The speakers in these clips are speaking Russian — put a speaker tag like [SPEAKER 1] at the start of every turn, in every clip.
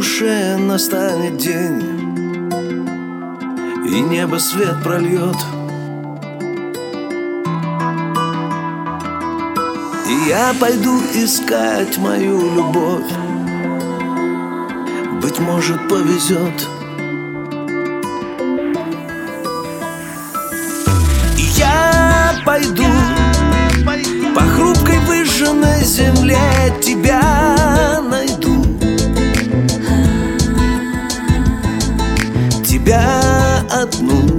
[SPEAKER 1] душе настанет день, и небо свет прольет, и я пойду искать мою любовь. Быть может, повезет. И я пойду по хрупкой выжженной земле, тебя найду, тебя одну,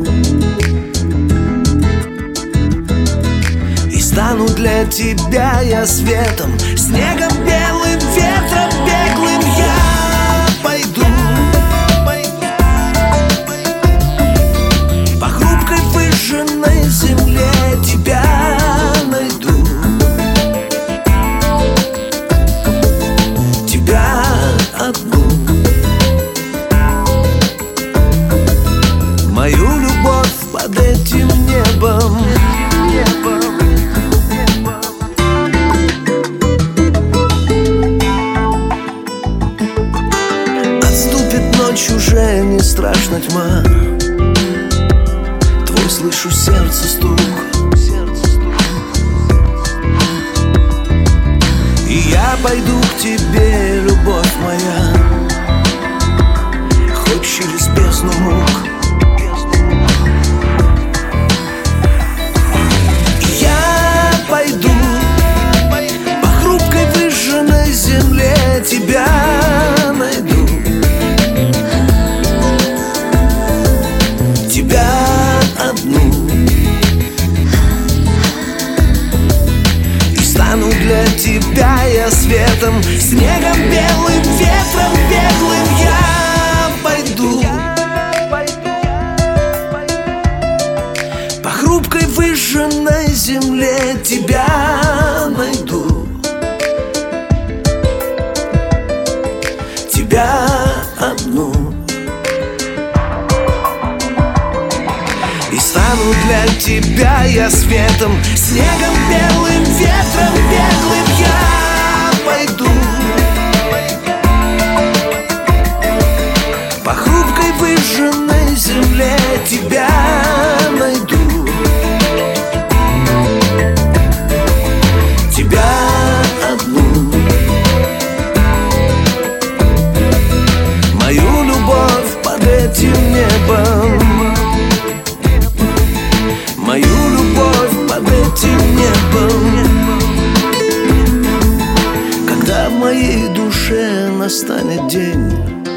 [SPEAKER 1] и стану для тебя я светом, снегом, белым ветром беглым. Я пойду по хрупкой выжженной земле, тебя найду, тебя одну. Мою любовь под этим небом, отступит ночь, уже не страшна тьма. Твой слышу сердце стук, и я пойду к тебе, любовь моя, хоть через бездну мук. Тебя найду, тебя одну, и стану для тебя я светом, снегом, белым ветром беглым. Я пойду по хрупкой выжженной земле, тебя найду, тебя одну, и стану для тебя я светом, снегом, белым ветром беглым. Я пойду по хрупкой выжженной земле, тебя найду, тебя одну. Мою любовь под этим небом, мою любовь под этим небом. Когда в моей душе настанет день,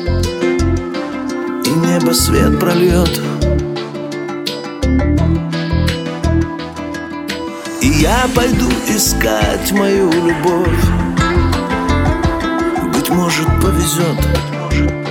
[SPEAKER 1] и небо свет прольет, и я пойду искать мою любовь. Быть может, повезет.